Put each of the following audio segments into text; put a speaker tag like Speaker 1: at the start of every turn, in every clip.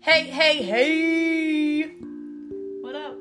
Speaker 1: Hey, hey, hey!
Speaker 2: What up?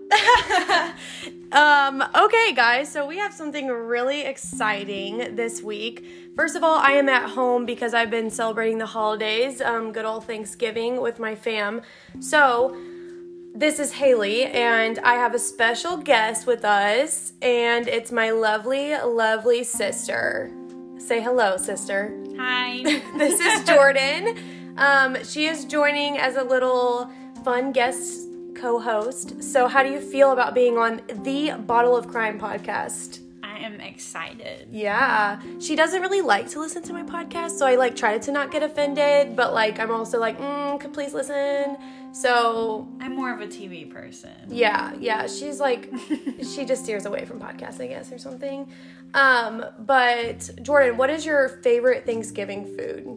Speaker 1: Okay, guys, so we have something really exciting this week. First of all, I am at home because I've been celebrating the holidays, good old Thanksgiving with my fam. So, this is Haley, and I have a special guest with us, and it's my lovely, lovely sister. Say hello, sister.
Speaker 2: Hi.
Speaker 1: This is Jordan. She is joining as a little fun guest co-host. So how do you feel about being on the Bottle of Crime podcast?
Speaker 2: I am excited.
Speaker 1: Yeah. She doesn't really like to listen to my podcast, so I try to not get offended, but I'm also could please listen. So
Speaker 2: I'm more of a TV person.
Speaker 1: Yeah. She's she just steers away from podcasts, I guess, or something. But Jordan, what is your favorite Thanksgiving food?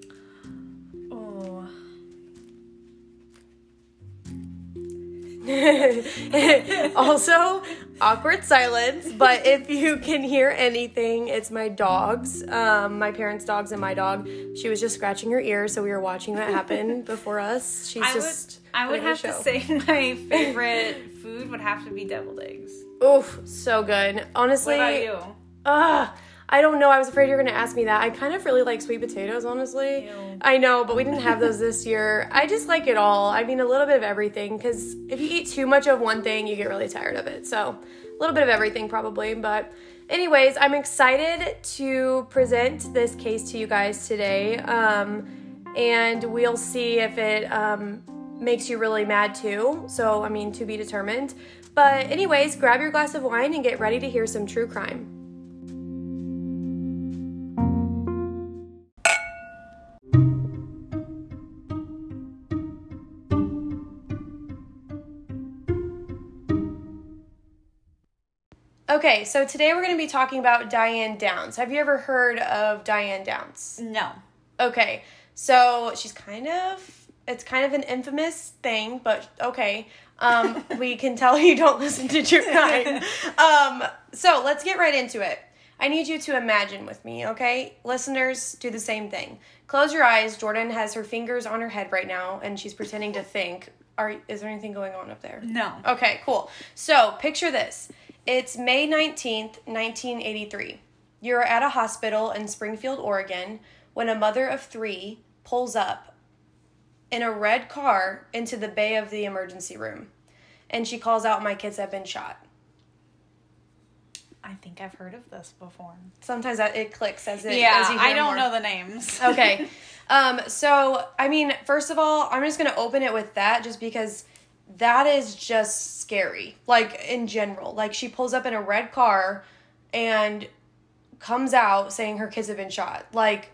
Speaker 1: Also, awkward silence, but if you can hear anything, it's my dogs, my parents' dogs and my dog. She was just scratching her ear, so we were watching that happen before us.
Speaker 2: I would have to say my favorite food would have to be deviled eggs.
Speaker 1: Oof, so good. Honestly.
Speaker 2: What about you?
Speaker 1: I don't know. I was afraid you were going to ask me that. I kind of really like sweet potatoes, honestly.
Speaker 2: Ew.
Speaker 1: I know, but we didn't have those this year. I just like it all. I mean, a little bit of everything, because if you eat too much of one thing, you get really tired of it. So, a little bit of everything probably. But anyways, I'm excited to present this case to you guys today. And we'll see if it makes you really mad too. So, I mean, to be determined. But anyways, grab your glass of wine and get ready to hear some true crime. Okay, so today we're going to be talking about Diane Downs. Have you ever heard of Diane Downs?
Speaker 2: No.
Speaker 1: Okay, so it's kind of an infamous thing, but okay. We can tell you don't listen to true crime. So let's get right into it. I need you to imagine with me, okay? Listeners, do the same thing. Close your eyes. Jordan has her fingers on her head right now, and she's pretending to think. Is there anything going on up there?
Speaker 2: No.
Speaker 1: Okay, cool. So picture this. It's May 19th, 1983. You're at a hospital in Springfield, Oregon, when a mother of three pulls up in a red car into the bay of the emergency room. And she calls out, "My kids have been shot."
Speaker 2: I think I've heard of this before.
Speaker 1: Sometimes it clicks as you
Speaker 2: Yeah,
Speaker 1: hear
Speaker 2: I don't
Speaker 1: more.
Speaker 2: know the names.
Speaker 1: Okay. So, I mean, first of all, I'm just going to open it with that just because that is just scary. In general. She pulls up in a red car and comes out saying her kids have been shot.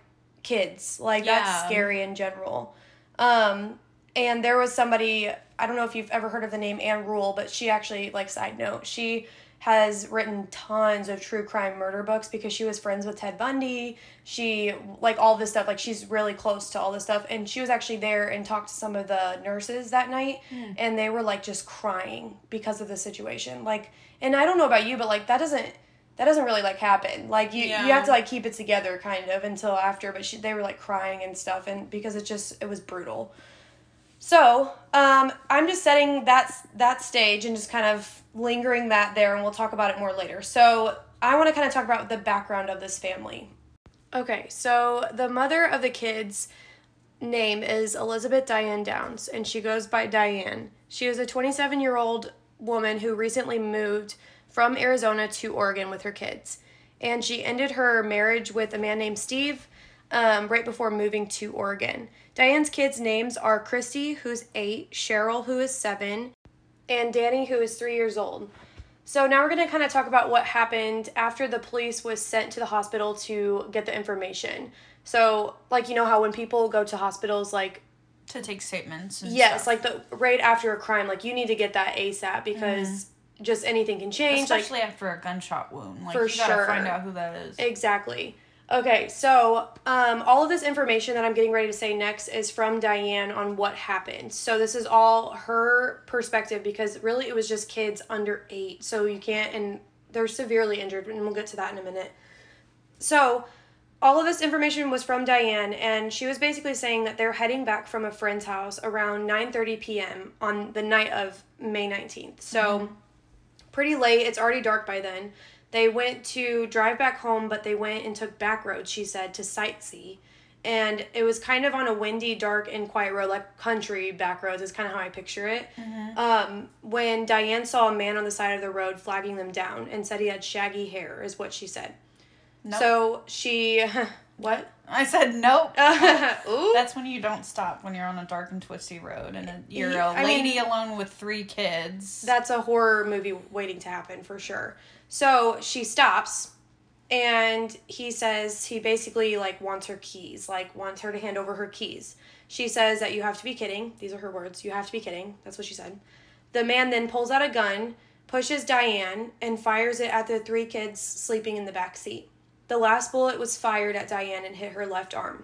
Speaker 1: Kids. That's scary in general. And there was somebody, I don't know if you've ever heard of the name Anne Rule, but she actually, side note, she has written tons of true crime murder books because she was friends with Ted Bundy. She, all this stuff, she's really close to all this stuff. And she was actually there and talked to some of the nurses that night, and they were, just crying because of the situation. And I don't know about you, but, that doesn't really, happen. You have to, keep it together, kind of, until after. But they were, crying and stuff, and because it was brutal. So, I'm just setting that stage and just kind of lingering that there, and we'll talk about it more later. So, I want to kind of talk about the background of this family. Okay, so the mother of the kids' name is Elizabeth Diane Downs, and she goes by Diane. She is a 27-year-old woman who recently moved from Arizona to Oregon with her kids. And she ended her marriage with a man named Steve right before moving to Oregon. Diane's kids' names are Christy, who's 8, Cheryl, who is 7, and Danny, who is 3 years old. So now we're going to kind of talk about what happened after the police was sent to the hospital to get the information. So, you know how when people go to hospitals,
Speaker 2: to take statements and
Speaker 1: yes,
Speaker 2: stuff.
Speaker 1: right after a crime, you need to get that ASAP because just anything can change.
Speaker 2: Especially after a gunshot wound.
Speaker 1: For
Speaker 2: you gotta
Speaker 1: sure.
Speaker 2: find out who that is.
Speaker 1: Exactly. Okay, so all of this information that I'm getting ready to say next is from Diane on what happened. So this is all her perspective because really it was just kids under 8. So you can't, and they're severely injured, and we'll get to that in a minute. So all of this information was from Diane, and she was basically saying that they're heading back from a friend's house around 9:30 p.m. on the night of May 19th. So pretty late. It's already dark by then. They went to drive back home, but they went and took back roads, she said, to sightsee. And it was kind of on a windy, dark, and quiet road, like country back roads is kind of how I picture it. When Diane saw a man on the side of the road flagging them down and said he had shaggy hair, is what she said. Nope. So she... What?
Speaker 2: I said nope.
Speaker 1: Ooh.
Speaker 2: That's when you don't stop, when you're on a dark and twisty road and you're a lady alone with 3 kids.
Speaker 1: That's a horror movie waiting to happen for sure. So she stops, and he says he basically, like, wants her keys, like, wants her to hand over her keys. She says that you have to be kidding. These are her words. You have to be kidding. That's what she said. The man then pulls out a gun, pushes Diane, and fires it at the 3 kids sleeping in the back seat. The last bullet was fired at Diane and hit her left arm.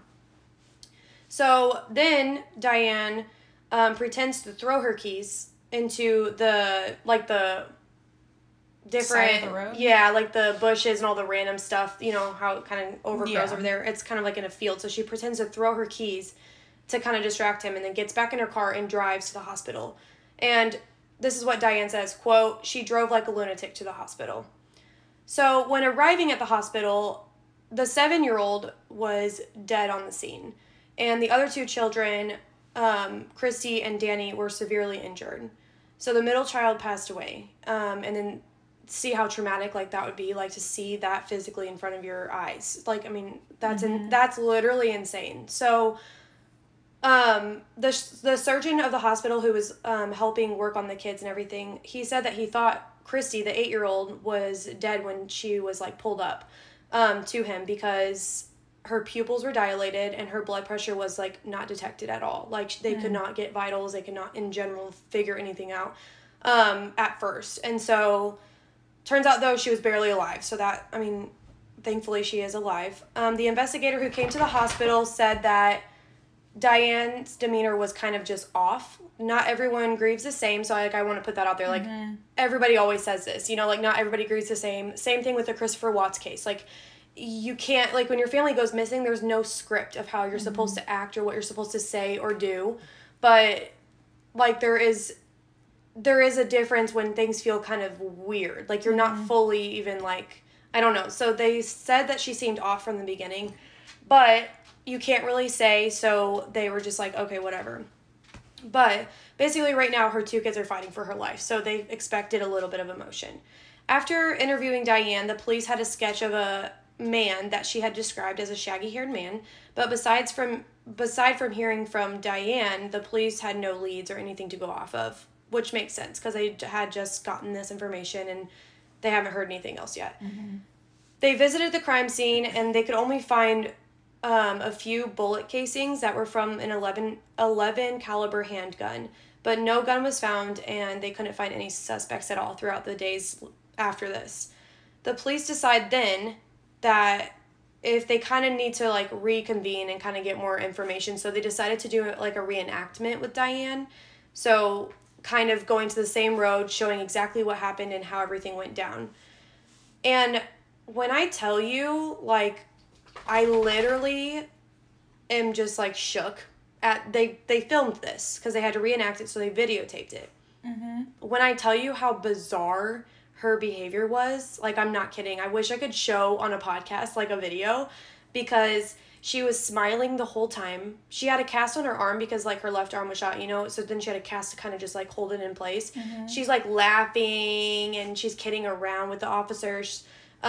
Speaker 1: So then Diane pretends to throw her keys into the different
Speaker 2: side of the road?
Speaker 1: Yeah, like the bushes and all the random stuff, you know, how it kind of overgrows over there. It's kind of like in a field. So she pretends to throw her keys to kind of distract him, and then gets back in her car and drives to the hospital. And this is what Diane says, quote, "She drove like a lunatic to the hospital." So when arriving at the hospital, the 7-year-old was dead on the scene. And the other 2 children, Christy and Danny, were severely injured. So the middle child passed away. And then see how traumatic, like, that would be, like, to see that physically in front of your eyes. Like, I mean, that's that's literally insane. So the surgeon of the hospital who was helping work on the kids and everything, he said that he thought Christy, the 8-year-old, was dead when she was, like, pulled up to him, because her pupils were dilated and her blood pressure was, like, not detected at all. Like, they could not get vitals. They could not, in general, figure anything out at first. And so, turns out, though, she was barely alive. So that, I mean, thankfully she is alive. The investigator who came to the hospital said that Diane's demeanor was kind of just off. Not everyone grieves the same, so I want to put that out there. Like, everybody always says this, you know, like, not everybody grieves the same. Same thing with the Christopher Watts case. Like, you can't, like, when your family goes missing, there's no script of how you're supposed to act or what you're supposed to say or do. But, like, there is a difference when things feel kind of weird. Like, you're not fully even, like, I don't know. So they said that she seemed off from the beginning, but you can't really say, so they were just like, okay, whatever. But basically right now her 2 kids are fighting for her life, so they expected a little bit of emotion. After interviewing Diane, the police had a sketch of a man that she had described as a shaggy-haired man, but beside from hearing from Diane, the police had no leads or anything to go off of, which makes sense because they had just gotten this information and they haven't heard anything else yet. They visited the crime scene and they could only find a few bullet casings that were from an 11 caliber handgun, but no gun was found and they couldn't find any suspects at all throughout the days after this. The police decide then that if they kind of need to, like, reconvene and kind of get more information, so they decided to do, like, a reenactment with Diane. So kind of going to the same road, showing exactly what happened and how everything went down. And when I tell you, like, I literally am just, like, shook at, they filmed this because they had to reenact it, so they videotaped it. When I tell you how bizarre her behavior was, like, I'm not kidding. I wish I could show on a podcast, like, a video, because she was smiling the whole time. She had a cast on her arm because, like, her left arm was shot, you know, so then she had a cast to kind of just, like, hold it in place. She's, like, laughing and she's kidding around with the officers.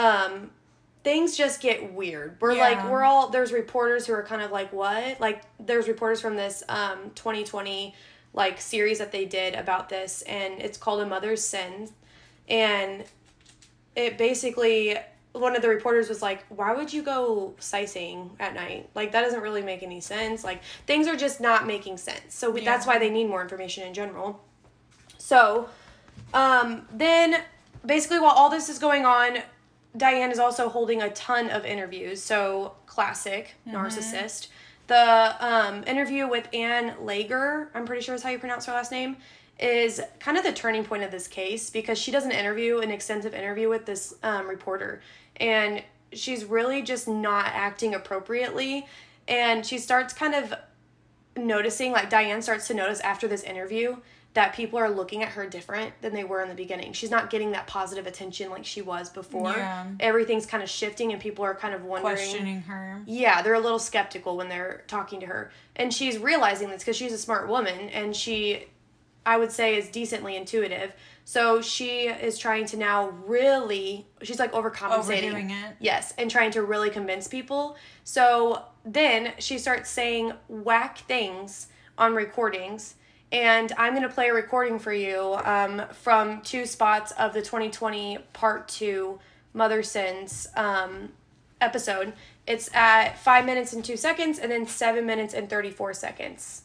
Speaker 1: Things just get weird. There's reporters who are kind of like, what? Like, there's reporters from this 2020, like, series that they did about this, and it's called A Mother's Sin. And it basically, one of the reporters was like, why would you go sightseeing at night? Like, that doesn't really make any sense. Like, things are just not making sense. So that's why they need more information in general. So, then, basically, while all this is going on, Diane is also holding a ton of interviews. So, classic narcissist. The interview with Ann Lager, I'm pretty sure is how you pronounce her last name, is kind of the turning point of this case because she does an extensive interview with this reporter. And she's really just not acting appropriately. And she starts kind of noticing, like Diane starts to notice after this interview that people are looking at her different than they were in the beginning. She's not getting that positive attention like she was before. Yeah. Everything's kind of shifting and people are kind of wondering.
Speaker 2: Questioning her.
Speaker 1: Yeah, they're a little skeptical when they're talking to her. And she's realizing this because she's a smart woman and she, I would say, is decently intuitive. So she is trying to now really, she's like overcompensating.
Speaker 2: Overdoing it.
Speaker 1: Yes, and trying to really convince people. So then she starts saying whack things on recordings. And I'm going to play a recording for you from 2 spots of the 2020 Part 2 Mother Sins episode. It's at 5 minutes and 2 seconds and then 7 minutes and 34 seconds.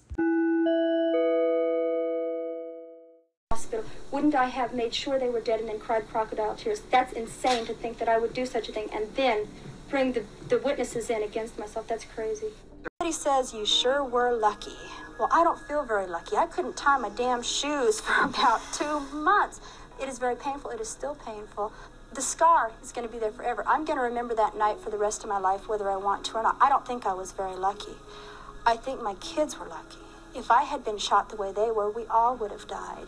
Speaker 3: Hospital. Wouldn't I have made sure they were dead and then cried crocodile tears? That's insane to think that I would do such a thing and then bring the witnesses in against myself. That's crazy.
Speaker 4: Everybody says you sure were lucky. Well, I don't feel very lucky. I couldn't tie my damn shoes for about 2 months. It is very painful. It is still painful. The scar is going to be there forever. I'm going to remember that night for the rest of my life, whether I want to or not. I don't think I was very lucky. I think my kids were lucky. If I had been shot the way they were, we all would have died.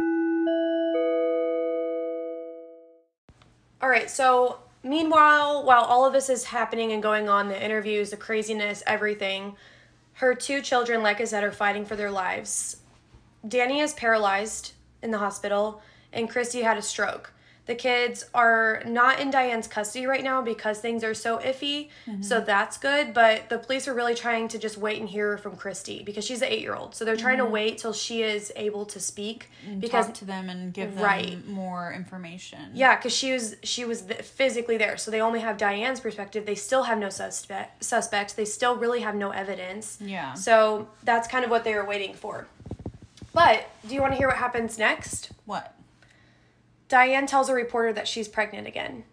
Speaker 1: All right, so meanwhile, while all of this is happening and going on, the interviews, the craziness, everything, her 2 children, like I said, are fighting for their lives. Danny is paralyzed in the hospital, and Christy had a stroke. The kids are not in Diane's custody right now because things are so iffy, so that's good. But the police are really trying to just wait and hear from Christy because she's an 8-year-old. So they're trying to wait till she is able to speak.
Speaker 2: And
Speaker 1: because
Speaker 2: talk to them and give them more information.
Speaker 1: Yeah, because she was physically there. So they only have Diane's perspective. They still have no suspects. They still really have no evidence.
Speaker 2: Yeah.
Speaker 1: So that's kind of what they were waiting for. But do you want to hear what happens next?
Speaker 2: What?
Speaker 1: Diane tells a reporter that she's pregnant again.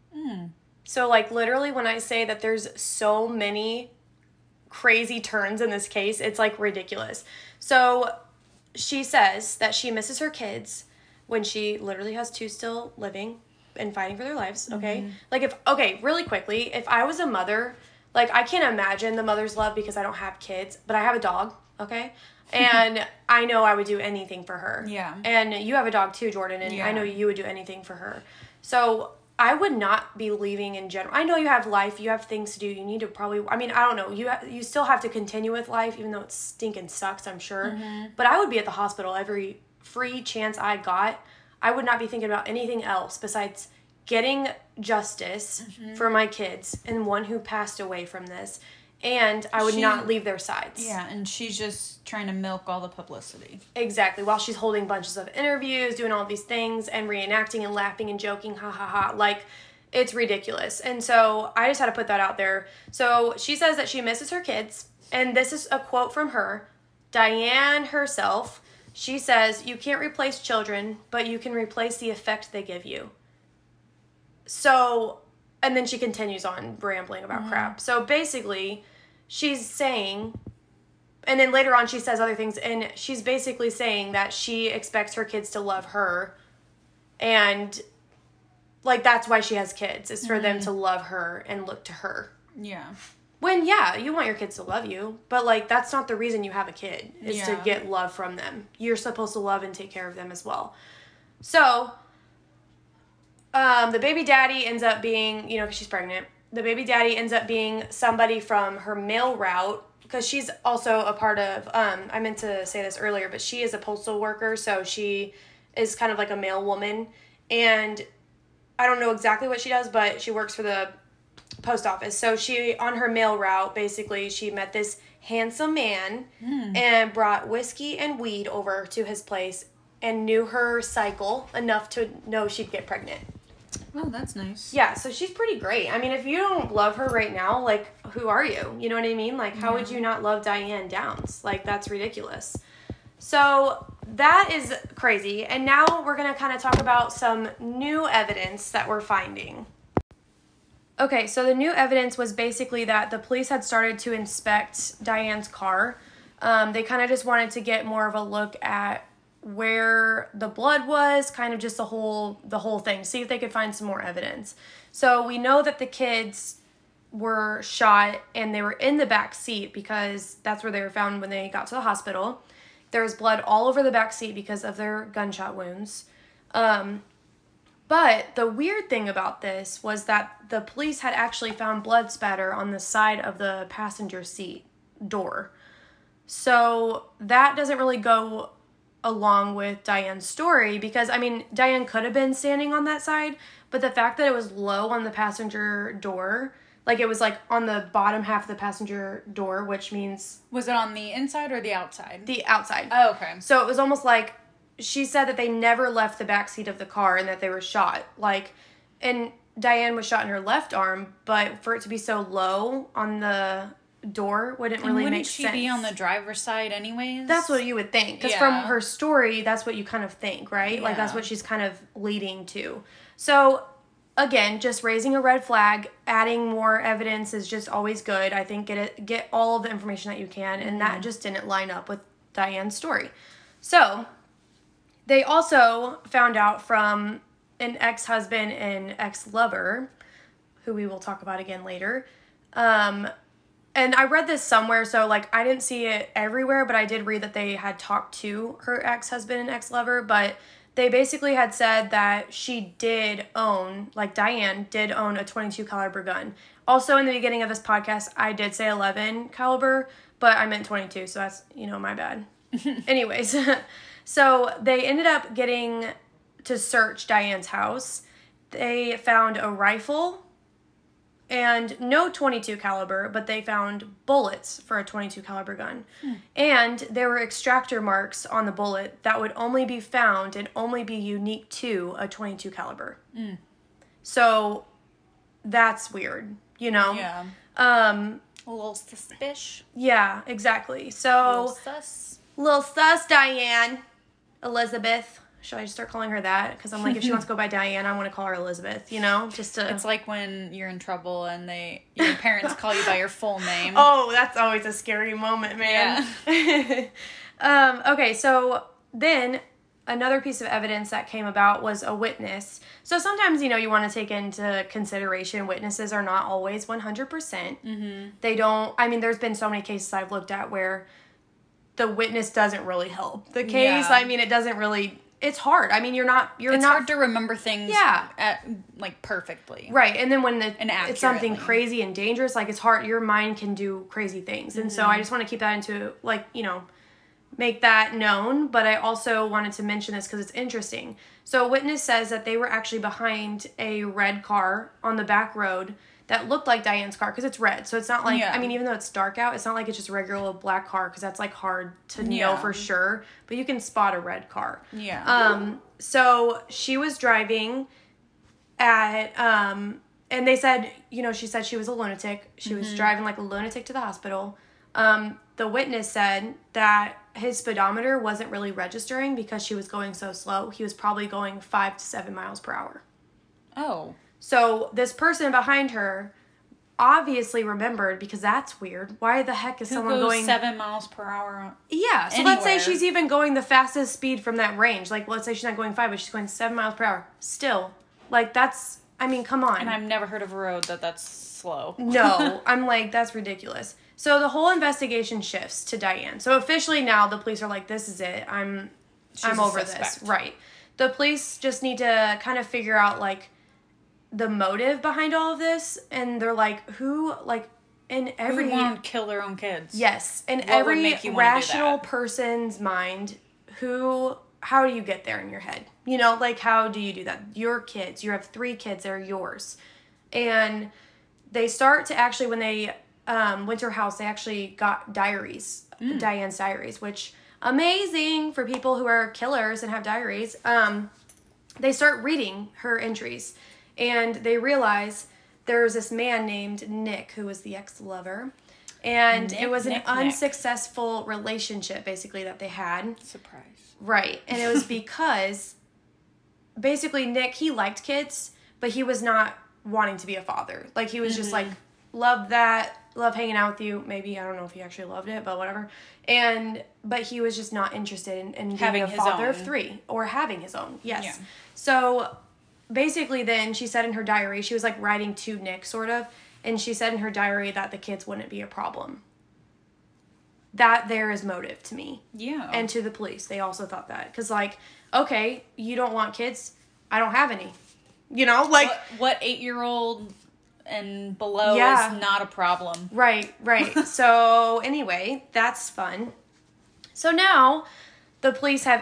Speaker 1: So, like, literally when I say that there's so many crazy turns in this case, it's, like, ridiculous. So, she says that she misses her kids when she literally has 2 still living and fighting for their lives, okay? Like, really quickly, if I was a mother, like, I can't imagine the mother's love because I don't have kids, but I have a dog, okay? And I know I would do anything for her.
Speaker 2: Yeah.
Speaker 1: And you have a dog too, Jordan, and I know you would do anything for her. So I would not be leaving in general. I know you have life, you have things to do. You need to probably, I mean, I don't know. You still have to continue with life, even though it stinking sucks, I'm sure. But I would be at the hospital every free chance I got. I would not be thinking about anything else besides getting justice for my kids and one who passed away from this. And I would not leave their sides.
Speaker 2: Yeah, and she's just trying to milk all the publicity.
Speaker 1: Exactly. While she's holding bunches of interviews, doing all these things, and reenacting and laughing and joking, ha ha ha. Like, it's ridiculous. And so I just had to put that out there. So she says that she misses her kids. And this is a quote from her. Diane herself. She says, "You can't replace children, but you can replace the effect they give you." So, and then she continues on rambling about crap. So basically, she's saying, and then later on she says other things, and she's basically saying that she expects her kids to love her, and like that's why she has kids, is for them to love her and look to her.
Speaker 2: Yeah.
Speaker 1: When, yeah, you want your kids to love you, but like that's not the reason you have a kid, is to get love from them. You're supposed to love and take care of them as well. So the baby daddy ends up being, you know, 'cause she's pregnant. The baby daddy ends up being somebody from her mail route, because she's also a part of, I meant to say this earlier, but she is a postal worker, so she is kind of like a mail woman, and I don't know exactly what she does, but she works for the post office. So she, on her mail route, basically, she met this handsome man and brought whiskey and weed over to his place and knew her cycle enough to know she'd get pregnant.
Speaker 2: Oh, that's nice.
Speaker 1: Yeah, so she's pretty great. I mean, if you don't love her right now, like, who are you? You know what I mean? Like, how would you not love Diane Downs? Like, that's ridiculous. So that is crazy. And now we're going to kind of talk about some new evidence that we're finding. Okay, so the new evidence was basically that the police had started to inspect Diane's car. They kind of just wanted to get more of a look at where the blood was, kind of just the whole thing, see if they could find some more evidence. So we know that the kids were shot and they were in the back seat because that's where they were found when they got to the hospital. There was blood all over the back seat because of their gunshot wounds. But the weird thing about this was that the police had actually found blood spatter on the side of the passenger seat door. So that doesn't really go along with Diane's story because, I mean, Diane could have been standing on that side, but the fact that it was low on the passenger door, like it was like on the bottom half of the passenger door, which means...
Speaker 2: Was it on the inside or the outside?
Speaker 1: The outside.
Speaker 2: Oh, okay.
Speaker 1: So it was almost like she said that they never left the backseat of the car and that they were shot. Like, and Diane was shot in her left arm, but for it to be so low on the door wouldn't really make sense.
Speaker 2: Wouldn't she be on the driver's side anyways?
Speaker 1: That's what you would think. Because from her story, that's what you kind of think, right? Yeah. Like, that's what she's kind of leading to. So, again, just raising a red flag, adding more evidence is just always good. I think get all of the information that you can, and that just didn't line up with Diane's story. So, they also found out from an ex-husband and ex-lover, who we will talk about again later. And I read this somewhere, so, like, I didn't see it everywhere, but I did read that they had talked to her ex-husband and ex-lover, but they basically had said that she did own, like Diane did own a .22 caliber gun. Also, in the beginning of this podcast, I did say 11 caliber, but I meant 22, so that's, my bad. Anyways, so they ended up getting to search Diane's house. They found a rifle and no .22 caliber, but they found bullets for a .22 caliber gun. And there were extractor marks on the bullet that would only be found and only be unique to a .22 caliber. So that's weird,
Speaker 2: Yeah.
Speaker 1: A
Speaker 2: little suspicious.
Speaker 1: Yeah, exactly. So little sus Diane. Elizabeth. Should I just start calling her that? Because I'm like, if she wants to go by Diane, I want to call her Elizabeth, just to...
Speaker 2: It's like when you're in trouble and your parents call you by your full name.
Speaker 1: Oh, that's always a scary moment, man. Yeah. Okay, so then another piece of evidence that came about was a witness. So sometimes, you want to take into consideration witnesses are not always 100%. They don't... I mean, there's been so many cases I've looked at where the witness doesn't really help the case. Yeah. I mean, it doesn't really... It's hard. I mean, it's
Speaker 2: hard to remember things perfectly.
Speaker 1: Right. And then when it's something crazy and dangerous, like, it's hard. Your mind can do crazy things. And so I just want to keep that into, make that known. But I also wanted to mention this because it's interesting. So a witness says that they were actually behind a red car on the back road that looked like Diane's car because it's red. So it's not like, I mean, even though it's dark out, it's not like it's just a regular black car because that's, like, hard to know for sure. But you can spot a red car.
Speaker 2: Yeah.
Speaker 1: So she was driving at, and they said, she said she was a lunatic. She was driving like a lunatic to the hospital. The witness said that his speedometer wasn't really registering because she was going so slow. He was probably going 5 to 7 miles per hour.
Speaker 2: Oh.
Speaker 1: So this person behind her obviously remembered, because that's weird. Why the heck is someone going
Speaker 2: 7 miles per hour?
Speaker 1: Yeah. So
Speaker 2: anywhere?
Speaker 1: Let's say she's even going the fastest speed from that range. Like, let's say she's not going 5, but she's going 7 miles per hour. Still, like, that's, I mean, come on.
Speaker 2: And I've never heard of a road that's slow.
Speaker 1: No, I'm like, that's ridiculous. So the whole investigation shifts to Diane. So officially now the police are like, this is it. I'm over this. Right. The police just need to kind of figure out, like, the motive behind all of this, and they're like, who would
Speaker 2: want to kill their own kids?
Speaker 1: Yes, in every rational person's mind, how do you get there in your head? Like, how do you do that? Your kids, you have 3 kids, they're yours. And they start to actually, when they went to her house, they actually got diaries, Diane's diaries, which, amazing for people who are killers and have diaries. They start reading her entries. And they realize there was this man named Nick who was the ex-lover. And it was an unsuccessful relationship, basically, that they had.
Speaker 2: Surprise.
Speaker 1: Right. And it was because, basically, Nick, he liked kids, but he was not wanting to be a father. Like, he was just, like loved that, loved hanging out with you. Maybe, I don't know if he actually loved it, but whatever. But he was just not interested in being
Speaker 2: Having
Speaker 1: a
Speaker 2: his
Speaker 1: father
Speaker 2: own.
Speaker 1: of 3 or having his own. Yes.
Speaker 2: Yeah.
Speaker 1: So basically then she said in her diary, she was like writing to Nick sort of, and she said in her diary that the kids wouldn't be a problem. That there is motive to me.
Speaker 2: Yeah.
Speaker 1: And to the police. They also thought that. Because, like, okay, you don't want kids. I don't have any. You know, like...
Speaker 2: What 8-year-old and below
Speaker 1: Yeah.
Speaker 2: is not a problem.
Speaker 1: Right. So, anyway, that's fun. So now, the police have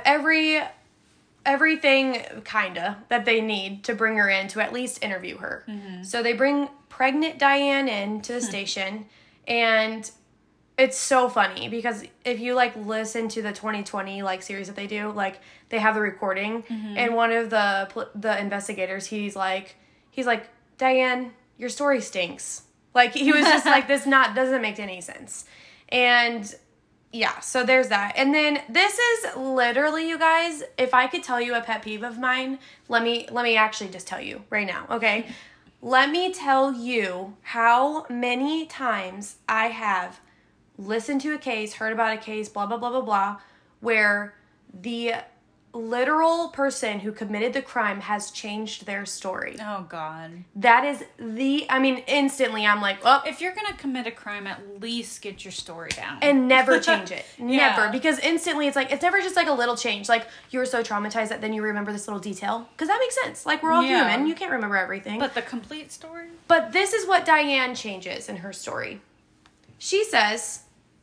Speaker 1: everything, kinda, that they need to bring her in to at least interview her. Mm-hmm. So they bring pregnant Diane in to the station, and... It's so funny because if you like listen to the 2020 like series that they do, like they have the recording, and one of the investigators, he's like, Diane, your story stinks. Like he was just like, this doesn't make any sense. And yeah, so there's that. And then this is literally, you guys, if I could tell you a pet peeve of mine, let me actually just tell you right now, okay? Let me tell you how many times I have listened to a case, heard about a case, blah, blah, blah, blah, blah, where the literal person who committed the crime has changed their story.
Speaker 2: Oh, God.
Speaker 1: That is instantly I'm like, oh.
Speaker 2: If you're going to commit a crime, at least get your story down.
Speaker 1: And never change it.
Speaker 2: Yeah.
Speaker 1: Never. Because instantly it's like, it's never just like a little change. Like, you were so traumatized that then you remember this little detail. Because that makes sense. Like, we're all human. You can't remember everything.
Speaker 2: But the complete story?
Speaker 1: But this is what Diane changes in her story. She says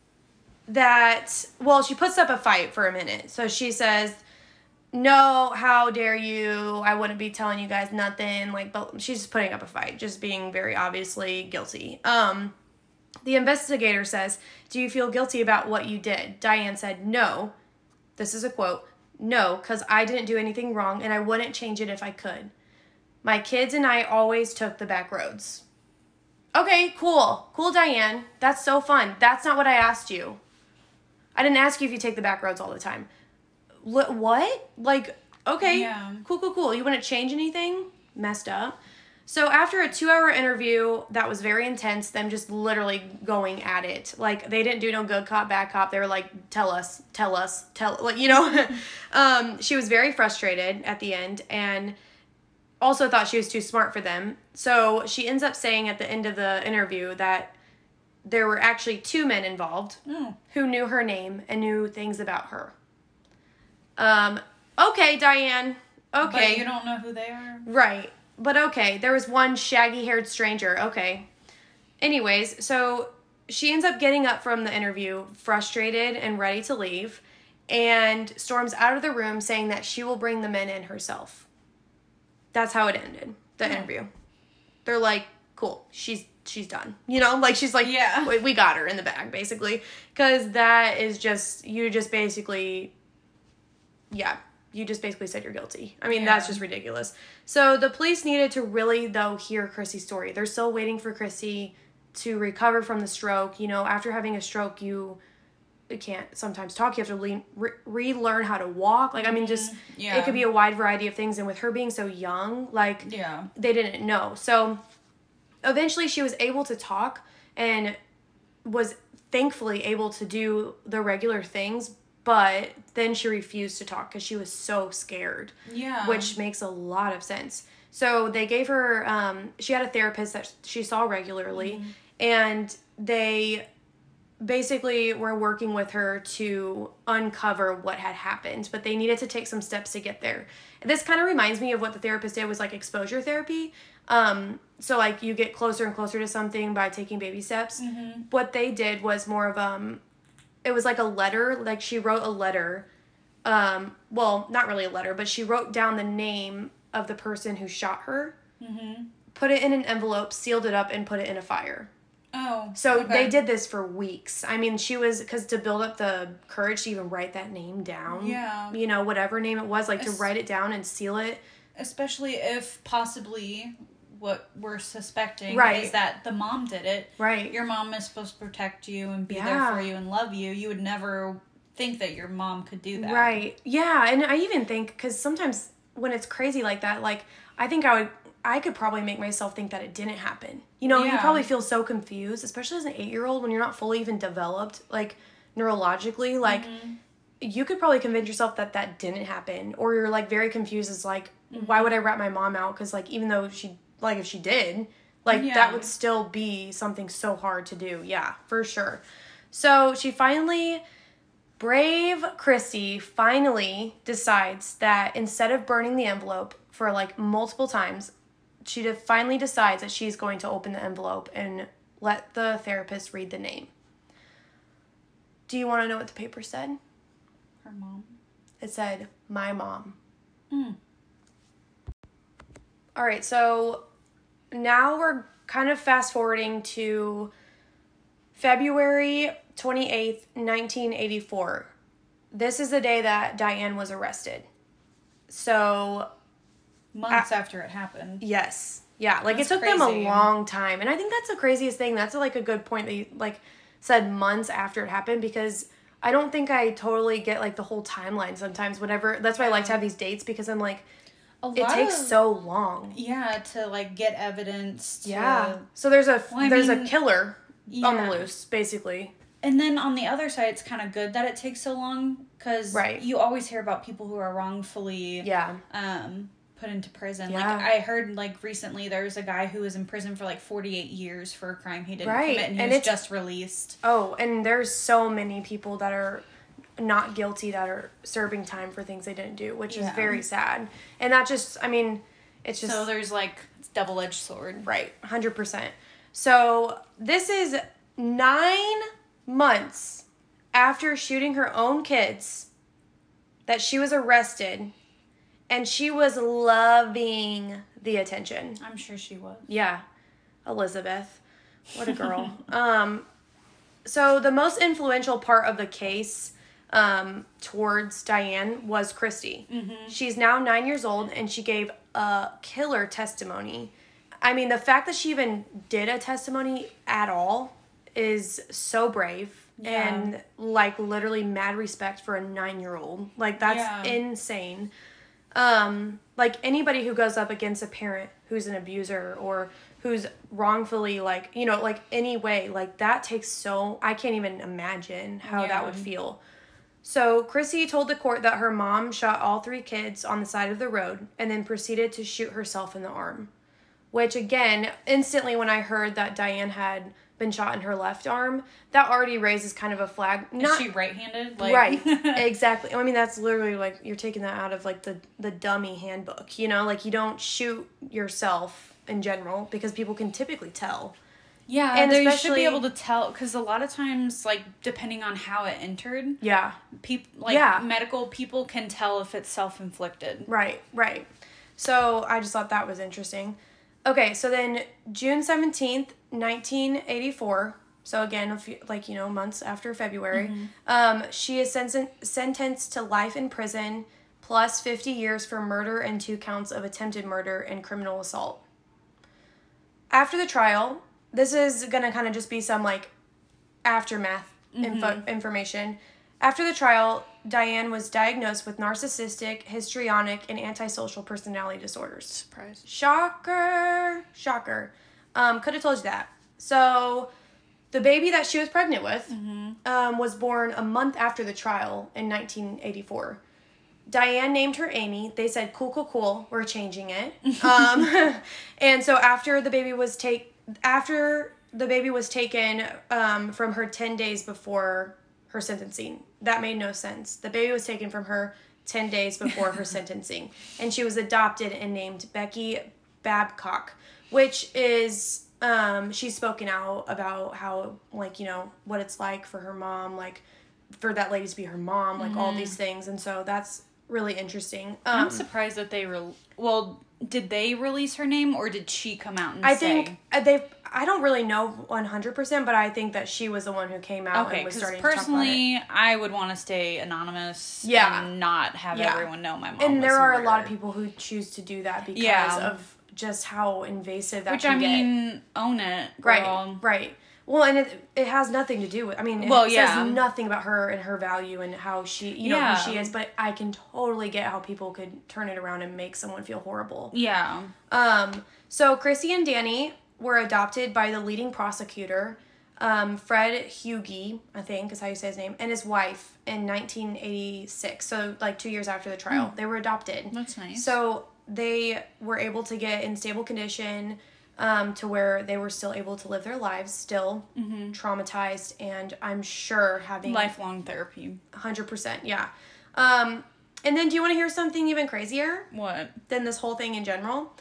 Speaker 1: that, well, she puts up a fight for a minute. So she says, no, how dare you? I wouldn't be telling you guys nothing. Like, but she's just putting up a fight, just being very obviously guilty. The investigator says, do you feel guilty about what you did? Diane said, no. This is a quote. No, because I didn't do anything wrong and I wouldn't change it if I could. My kids and I always took the back roads. Okay, cool. Cool, Diane. That's so fun. That's not what I asked you. I didn't ask you if you take the back roads all the time. What? Like, okay.
Speaker 2: Yeah.
Speaker 1: Cool. You wouldn't change anything? Messed up. So after a 2-hour interview that was very intense, them just literally going at it. Like, they didn't do no good cop, bad cop. They were like, tell us. Like, you know. She was very frustrated at the end and also thought she was too smart for them. So she ends up saying at the end of the interview that there were actually 2 men involved who knew her name and knew things about her. Okay, Diane. Okay.
Speaker 2: But you don't know who they are?
Speaker 1: Right. But okay, there was one shaggy-haired stranger. Okay. Anyways, so she ends up getting up from the interview, frustrated and ready to leave, and storms out of the room saying that she will bring the men in herself. That's how it ended, the interview. They're like, cool, she's done. You know, like she's like,
Speaker 2: yeah,
Speaker 1: we got her in the bag, basically. Because that is just, you just basically said you're guilty. I mean, that's just ridiculous. So the police needed to really, though, hear Chrissy's story. They're still waiting for Chrissy to recover from the stroke. You know, after having a stroke, you can't sometimes talk. You have to relearn how to walk. Like, I mean, just, it could be a wide variety of things. And with her being so young, like, they didn't know. So eventually she was able to talk and was thankfully able to do the regular things. But then she refused to talk because she was so scared. Yeah. Which makes a lot of sense. So they gave her, she had a therapist that she saw regularly. And they basically were working with her to uncover what had happened. But they needed to take some steps to get there. This kind of reminds me of what the therapist did was like exposure therapy. So like you get closer and closer to something by taking baby steps. What they did was more of, it was like a letter, like she wrote a letter, well, not really a letter, but she wrote down the name of the person who shot her, put it in an envelope, sealed it up, and put it in a fire. Oh, so they did this for weeks. I mean, because to build up the courage to even write that name down, you know, whatever name it was, like to write it down and seal it.
Speaker 2: Especially if possibly what we're suspecting is that the mom did it. Right. Your mom is supposed to protect you and be there for you and love you. You would never think that your mom could do that. Right.
Speaker 1: Yeah. And I even think, because sometimes when it's crazy like that, like, I think I would I could probably make myself think that it didn't happen. You know, you probably feel so confused, especially as an 8-year-old when you're not fully even developed, like, neurologically. Like, you could probably convince yourself that that didn't happen. Or you're, like, very confused as, like, why would I rat my mom out? Because, like, even though she, like, if she did, like, that would still be something so hard to do. Yeah, for sure. So she finally, brave Christy finally decides that instead of burning the envelope for, like, multiple times, she finally decides that she's going to open the envelope and let the therapist read the name. Do you want to know what the paper said?
Speaker 2: Her mom.
Speaker 1: It said, my mom. All right, so now we're kind of fast forwarding to February 28th, 1984. This is the day that Diane was arrested. So...
Speaker 2: months after it happened.
Speaker 1: Yes. Yeah, like, that's it took crazy. Them a long time. And I think that's the craziest thing. That's, like, a good point that you, like, said months after it happened, because I don't think I totally get, like, the whole timeline sometimes whenever... That's why I like to have these dates, because I'm like, it takes so long.
Speaker 2: Yeah, to, like, get evidence. To,
Speaker 1: yeah. So there's a killer on the loose, basically.
Speaker 2: And then on the other side, it's kind of good that it takes so long, because you always hear about people who are wrongfully... put into prison. Like, I heard, like, recently there was a guy who was in prison for, like, 48 years for a crime he didn't commit, and he was just released.
Speaker 1: Oh, and there's so many people that are not guilty that are serving time for things they didn't do, which is very sad. And that just, I mean, it's just...
Speaker 2: So there's, like, it's double-edged sword.
Speaker 1: Right, 100%. So this is 9 months after shooting her own kids that she was arrested. And she was loving the attention.
Speaker 2: I'm sure she was.
Speaker 1: Yeah. Elizabeth. What a girl. So the most influential part of the case towards Diane was Christy. She's now 9 years old, and she gave a killer testimony. I mean, the fact that she even did a testimony at all is so brave. And, like, literally mad respect for a 9-year-old. Like, that's insane. Like, anybody who goes up against a parent who's an abuser or who's wrongfully, like, you know, like, any way, like, that takes so... I can't even imagine how that would feel. So, Chrissy told the court that her mom shot all 3 kids on the side of the road and then proceeded to shoot herself in the arm. Which, again, instantly when I heard that Diane had been shot in her left arm, that already raises kind of a flag.
Speaker 2: Is she right-handed? Like...
Speaker 1: Right, exactly. I mean, that's literally, like, you're taking that out of, like, the dummy handbook, you know? Like, you don't shoot yourself in general because people can typically tell.
Speaker 2: Yeah, and you should be able to tell, because a lot of times, like, depending on how it entered, medical people can tell if it's self-inflicted.
Speaker 1: Right. So, I just thought that was interesting. Okay, so then June 17th, 1984, so again, months after February, she is sentenced to life in prison plus 50 years for murder and 2 counts of attempted murder and criminal assault. After the trial, this is going to kind of just be some, like, aftermath information. After the trial, Diane was diagnosed with narcissistic, histrionic, and antisocial personality disorders.
Speaker 2: Surprise.
Speaker 1: Shocker. Could have told you that. So, the baby that she was pregnant with was born a month after the trial in 1984. Diane named her Amy. They said, cool, we're changing it. And so after the baby was taken from her 10 days before her sentencing. That made no sense. The baby was taken from her 10 days before her sentencing. And she was adopted and named Becky Babcock, which is, she's spoken out about how, like, you know, what it's like for her mom, like, for that lady to be her mom, like, all these things. And so that's really interesting.
Speaker 2: I'm surprised that did they release her name, or did she come out and say?
Speaker 1: I think I don't really know 100%, but I think that she was the one who came out and was starting to talk about it.
Speaker 2: Personally, I would want to stay anonymous and not have everyone know my mom
Speaker 1: and there are a lot of people who choose to do that because of just how invasive that can get.
Speaker 2: Which, I mean, own it, girl.
Speaker 1: Right. Well, and it has nothing to do with, I mean, it says nothing about her and her value and how she, you know, who she is, but I can totally get how people could turn it around and make someone feel horrible.
Speaker 2: Yeah.
Speaker 1: So Chrissy and Danny were adopted by the leading prosecutor, Fred Hugie, I think is how you say his name, and his wife in 1986. So, like, 2 years after the trial, they were adopted.
Speaker 2: That's nice.
Speaker 1: So they were able to get in stable condition, to where they were still able to live their lives, still traumatized, and I'm sure having
Speaker 2: lifelong therapy.
Speaker 1: 100%, yeah. And then, do you want to hear something even crazier?
Speaker 2: What?
Speaker 1: Than this whole thing in general?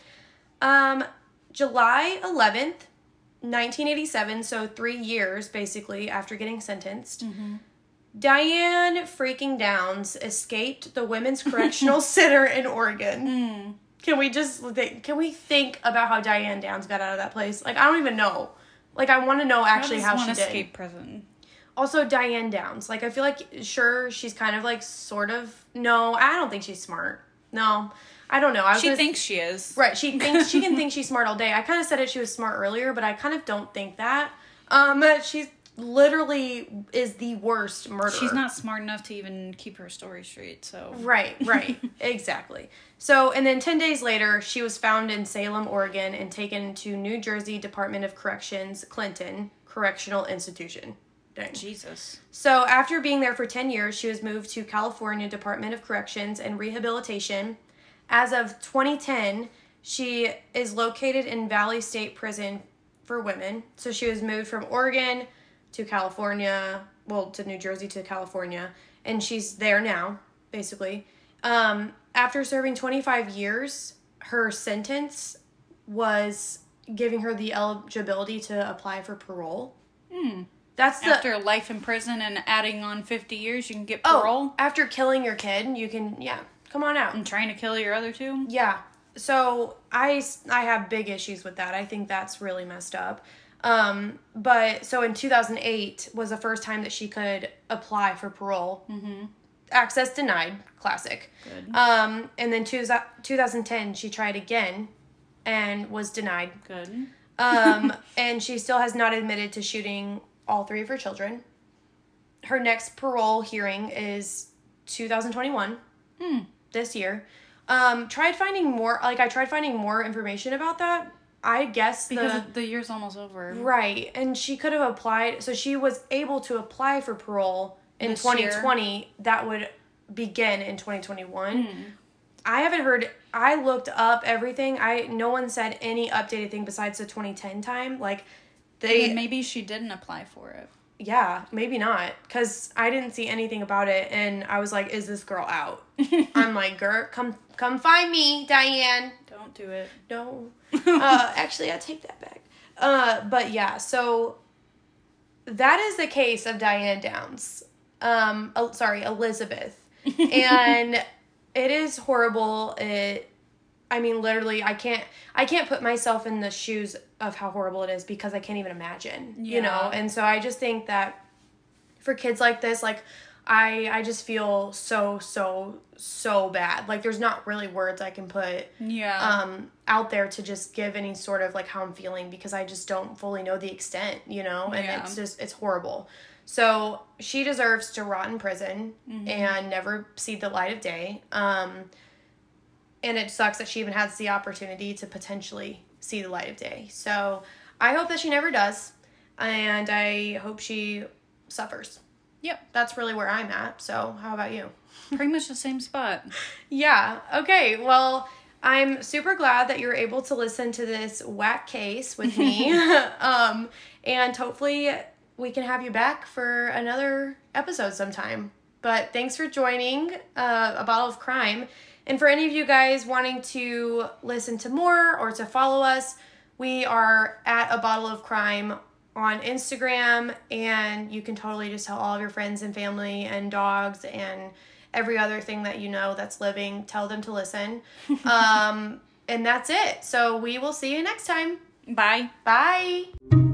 Speaker 1: July 11th, 1987, so 3 years, basically, after getting sentenced, Diane freaking Downs escaped the Women's Correctional Center in Oregon. Can we think about how Diane Downs got out of that place? Like, I don't even know. Like, I want to know actually how she did.
Speaker 2: Escape prison.
Speaker 1: Also, Diane Downs. Like, I feel like, sure, she's kind of, like, sort of... No, I don't think she's smart. No, I don't know.
Speaker 2: She thinks she is.
Speaker 1: Right, she can think she's smart all day. I kind of said she was smart earlier, but I kind of don't think that. She's literally is the worst murderer.
Speaker 2: She's not smart enough to even keep her story straight, so...
Speaker 1: Right, exactly. So, and then 10 days later, she was found in Salem, Oregon, and taken to New Jersey Department of Corrections, Clinton Correctional Institution. Dang.
Speaker 2: Jesus.
Speaker 1: So, after being there for 10 years, she was moved to California Department of Corrections and Rehabilitation. As of 2010, she is located in Valley State Prison for women. So, she was moved from Oregon to California, to New Jersey to California, and she's there now, basically. After serving 25 years, her sentence was giving her the eligibility to apply for parole. That's
Speaker 2: after life in prison and adding on 50 years, you can get parole?
Speaker 1: After killing your kid, you can, come on out.
Speaker 2: And trying to kill your other two?
Speaker 1: Yeah. So, I have big issues with that. I think that's really messed up. But, so in 2008 was the first time that she could apply for parole. Access denied. Classic.
Speaker 2: Good.
Speaker 1: And then 2010, she tried again and was denied.
Speaker 2: Good.
Speaker 1: And she still has not admitted to shooting all 3 of her children. Her next parole hearing is 2021. This year. I tried finding more information about that. I guess
Speaker 2: because the year's almost over.
Speaker 1: Right. And she could have applied, so she was able to apply for parole in 2020. Year. That would begin in 2021. I haven't heard, I looked up everything. No one said any updated thing besides the 2010 time. Like,
Speaker 2: maybe she didn't apply for it.
Speaker 1: Yeah, maybe not. Because I didn't see anything about it, and I was like, is this girl out? I'm like, girl, come find me, Diane.
Speaker 2: Don't do it.
Speaker 1: No. Actually, I take that back. But yeah, so that is the case of Diane Downs. Elizabeth. And it is horrible. Literally, I can't put myself in the shoes of how horrible it is because I can't even imagine, you know? And so I just think that for kids like this, like, I just feel so bad. Like, there's not really words I can put out there to just give any sort of, like, how I'm feeling because I just don't fully know the extent, you know? And it's horrible. So she deserves to rot in prison and never see the light of day. And it sucks that she even has the opportunity to potentially see the light of day. So I hope that she never does. And I hope she suffers. Yep. That's really where I'm at. So how about you?
Speaker 2: Pretty much the same spot.
Speaker 1: Yeah. Okay. Well, I'm super glad that you're able to listen to this whack case with me. And hopefully we can have you back for another episode sometime. But thanks for joining A Bottle of Crime. And for any of you guys wanting to listen to more or to follow us, we are at A Bottle of Crime on Instagram, and you can totally just tell all of your friends and family and dogs and every other thing that you know that's living, tell them to listen. And that's it. So we will see you next time.
Speaker 2: Bye.
Speaker 1: Bye.